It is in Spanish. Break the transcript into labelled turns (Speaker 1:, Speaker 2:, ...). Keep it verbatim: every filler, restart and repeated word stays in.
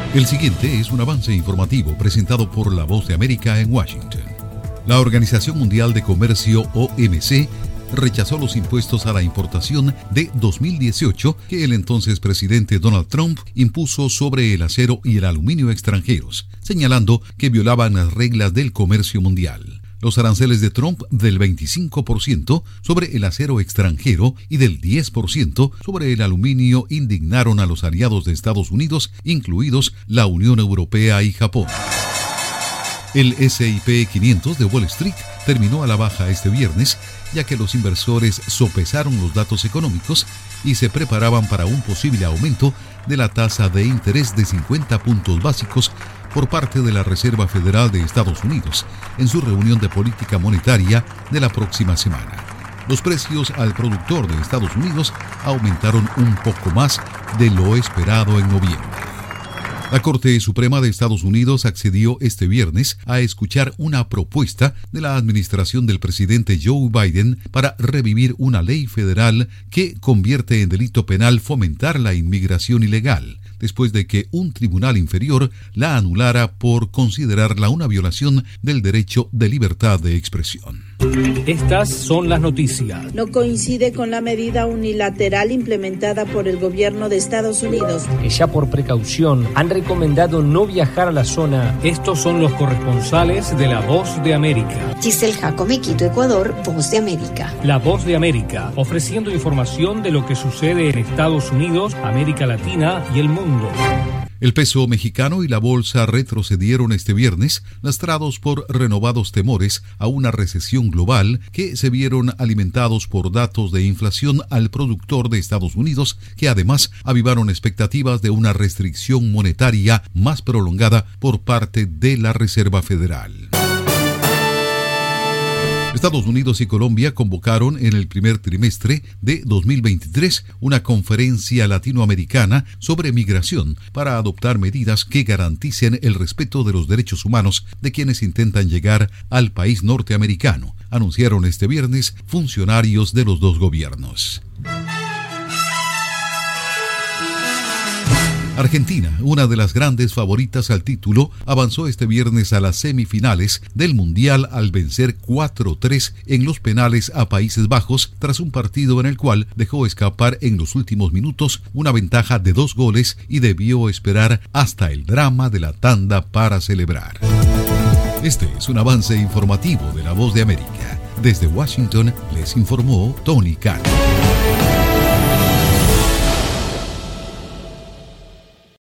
Speaker 1: El siguiente es un avance informativo presentado por La Voz de América en Washington. La Organización Mundial de Comercio, O M C, rechazó los impuestos a la importación de dos mil dieciocho que el entonces presidente Donald Trump impuso sobre el acero y el aluminio extranjeros, señalando que violaban las reglas del comercio mundial. Los aranceles de Trump del veinticinco por ciento sobre el acero extranjero y del diez por ciento sobre el aluminio indignaron a los aliados de Estados Unidos, incluidos la Unión Europea y Japón. El ese y pe quinientos de Wall Street terminó a la baja este viernes, ya que los inversores sopesaron los datos económicos y se preparaban para un posible aumento de la tasa de interés de cincuenta puntos básicos por parte de la Reserva Federal de Estados Unidos en su reunión de política monetaria de la próxima semana. Los precios al productor de Estados Unidos aumentaron un poco más de lo esperado en noviembre. La Corte Suprema de Estados Unidos accedió este viernes a escuchar una propuesta de la administración del presidente Joe Biden para revivir una ley federal que convierte en delito penal fomentar la inmigración ilegal, después de que un tribunal inferior la anulara por considerarla una violación del derecho de libertad de expresión.
Speaker 2: Estas son las noticias.
Speaker 3: No coincide con la medida unilateral implementada por el gobierno de Estados Unidos.
Speaker 2: Que ya por precaución han recomendado no viajar a la zona. Estos son los corresponsales de La Voz de América.
Speaker 4: Giselle Jacome, Quito, Ecuador, Voz de América.
Speaker 2: La Voz de América, ofreciendo información de lo que sucede en Estados Unidos, América Latina y el mundo.
Speaker 1: El peso mexicano y la bolsa retrocedieron este viernes, lastrados por renovados temores a una recesión global que se vieron alimentados por datos de inflación al productor de Estados Unidos, que además avivaron expectativas de una restricción monetaria más prolongada por parte de la Reserva Federal. Estados Unidos y Colombia convocaron en el primer trimestre de dos mil veintitrés una conferencia latinoamericana sobre migración para adoptar medidas que garanticen el respeto de los derechos humanos de quienes intentan llegar al país norteamericano, anunciaron este viernes funcionarios de los dos gobiernos. Argentina, una de las grandes favoritas al título, avanzó este viernes a las semifinales del Mundial al vencer cuatro tres en los penales a Países Bajos tras un partido en el cual dejó escapar en los últimos minutos una ventaja de dos goles y debió esperar hasta el drama de la tanda para celebrar. Este es un avance informativo de La Voz de América. Desde Washington les informó Tony Cano.